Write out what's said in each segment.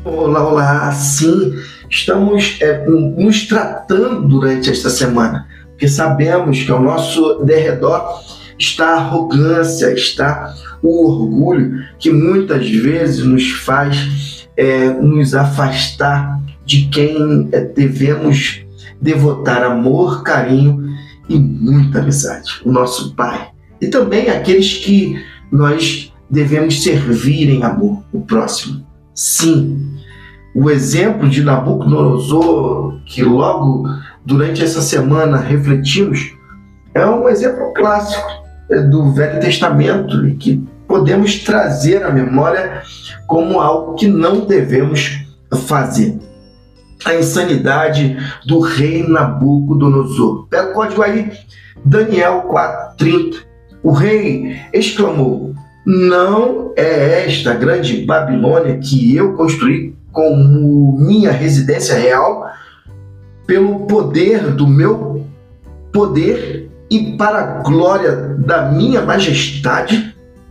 Olá, olá! Sim, estamos nos tratando durante esta semana, porque sabemos que ao nosso derredor está a arrogância, está o orgulho, que muitas vezes nos faz nos afastar de quem devemos devotar amor, carinho e muita amizade, o nosso Pai. E também aqueles que nós devemos servir em amor, o próximo. Sim, o exemplo de Nabucodonosor, que logo durante essa semana refletimos, é um exemplo clássico do Velho Testamento e que podemos trazer à memória como algo que não devemos fazer. A insanidade do rei Nabucodonosor. Pega o código aí, Daniel 4:30. O rei exclamou: não é esta grande Babilônia que eu construí como minha residência real, pelo poder do meu poder e para a glória da minha majestade?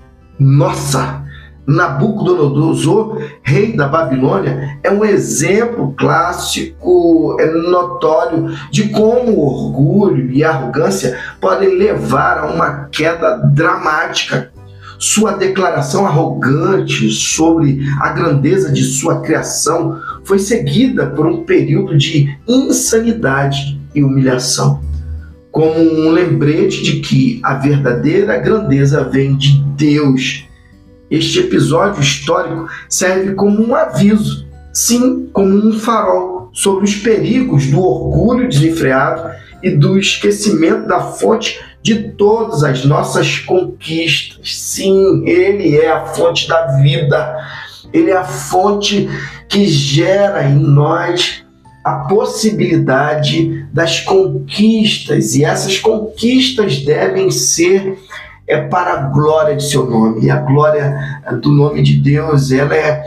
Nossa! Nabucodonosor, rei da Babilônia, é um exemplo clássico, notório de como o orgulho e a arrogância podem levar a uma queda dramática. Sua declaração arrogante sobre a grandeza de sua criação foi seguida por um período de insanidade e humilhação, como um lembrete de que a verdadeira grandeza vem de Deus. Este episódio histórico serve como um aviso, sim, como um farol sobre os perigos do orgulho desenfreado e do esquecimento da fonte de todas as nossas conquistas. Sim, Ele é a fonte da vida, Ele é a fonte que gera em nós a possibilidade das conquistas, e essas conquistas devem ser para a glória de seu nome. E a glória do nome de Deus, ela é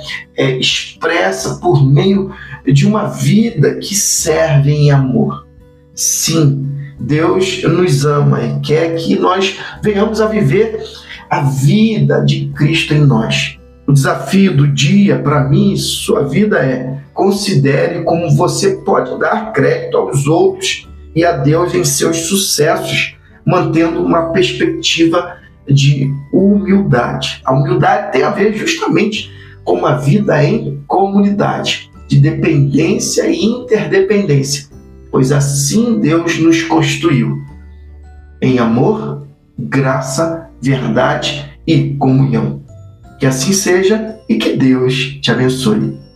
expressa por meio de uma vida que serve em amor. Sim, Deus nos ama e quer que nós venhamos a viver a vida de Cristo em nós. O desafio do dia para mim e sua vida é: considere como você pode dar crédito aos outros e a Deus em seus sucessos, mantendo uma perspectiva de humildade. A humildade tem a ver justamente com uma vida em comunidade, de dependência e interdependência, pois assim Deus nos construiu, em amor, graça, verdade e comunhão. Que assim seja e que Deus te abençoe.